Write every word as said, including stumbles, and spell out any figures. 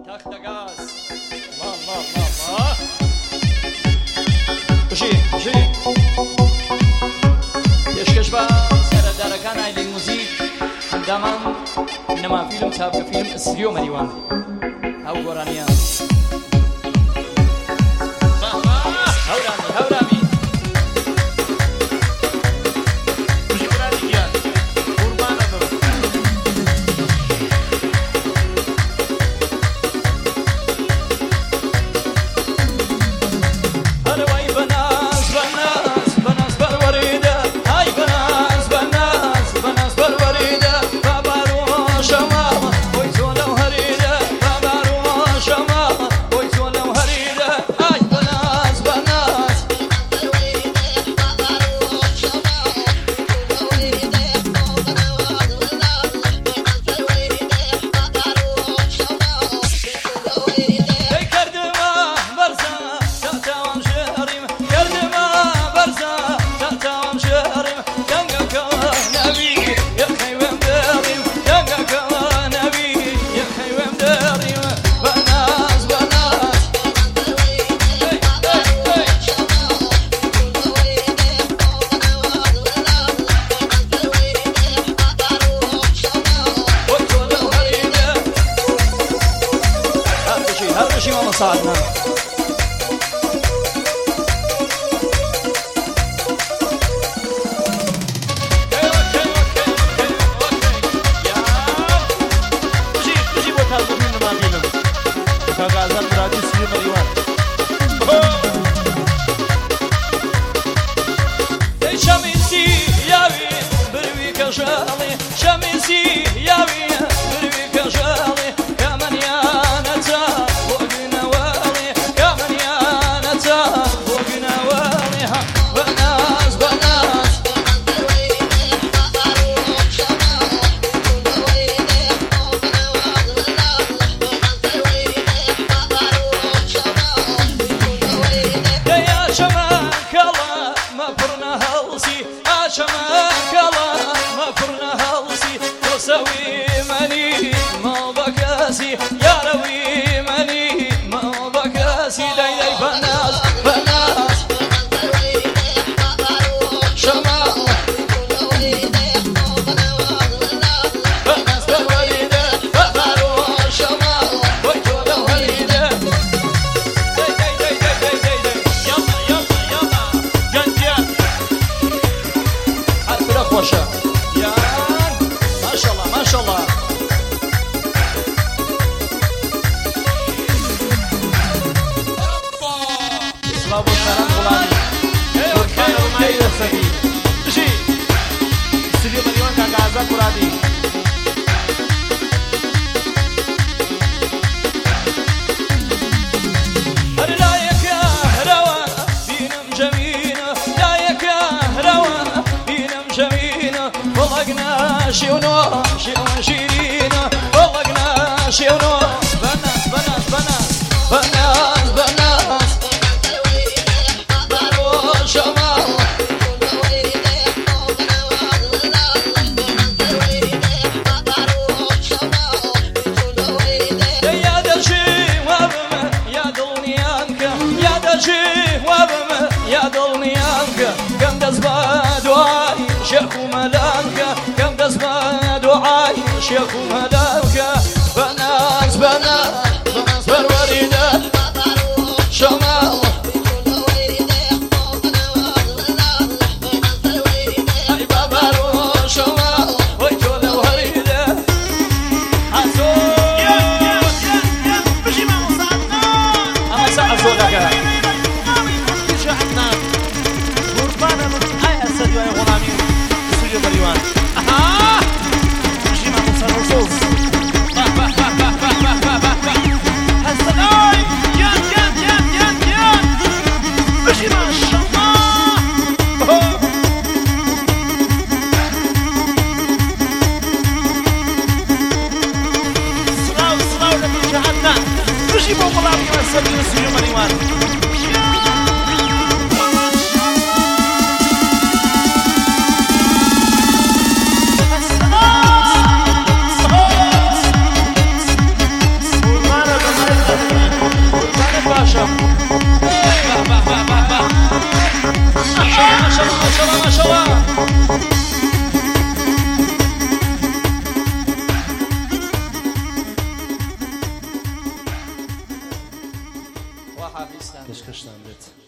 تخت گاز الله الله الله الله بشی بشی پیشکش با سردارکان ایلی موزیک دامان نما فیلم سابقه فیلم استریو مریوان او گورانیا هورامي هورامي صعدنا شمسي ياوي بروي كجالي شمسي ياوي بروي كجالي يا من يا نتا وقنا والي يا من يا نتا وقنا والي بناس بناس يا شمك الله ما فرنا هلسي شمك الله ما فرنا هلسي تسوي مني ما بكاسي يا روي مني ما بكاسي داي داي بناس بناس شمال بناس بالوريدة بفارو شمال ويتو بالوريدة داي داي داي داي داي داي داي يلا يلا يلا جنجان خوشة يا ما شاء الله ما شاء الله صلابو السلام غلامي بركان رومائي رسبي بشي استوديو مريوان كاكازا كرادي هرلايك يا هروا بينم جميلة لايك يا هروا جميلة والله شيونو شيون شيرينا والله شيونو بناس بناس بناس بناس بناس بارو شمال يا درشي وابم يا دلنيانك يا درشي وابم يا دلنيانك كم دزبا دعاي شيخ ملانك كم دزبا دعاي شيخ ملانك بناس بناس بناس بالوريدة شمال هاي بابارو شمال ويتو بالوريدة عزو يا يا يا يا بشي ما وصلنا أما ساعة صوتك شحنا قربانا من هاي أسد وهاي غلامي استوديو مريوان أها بشي ما وصل وصوص باه باه باه باه باه باه باه باه هسه هاي يان يان يان يان يان بشي ما شاء الله صلاو صلاو لكي شاهدنا بشي ما غلامي أسد استوديو مريوان Maravilha! حافظتان پێشکەشتان بێت.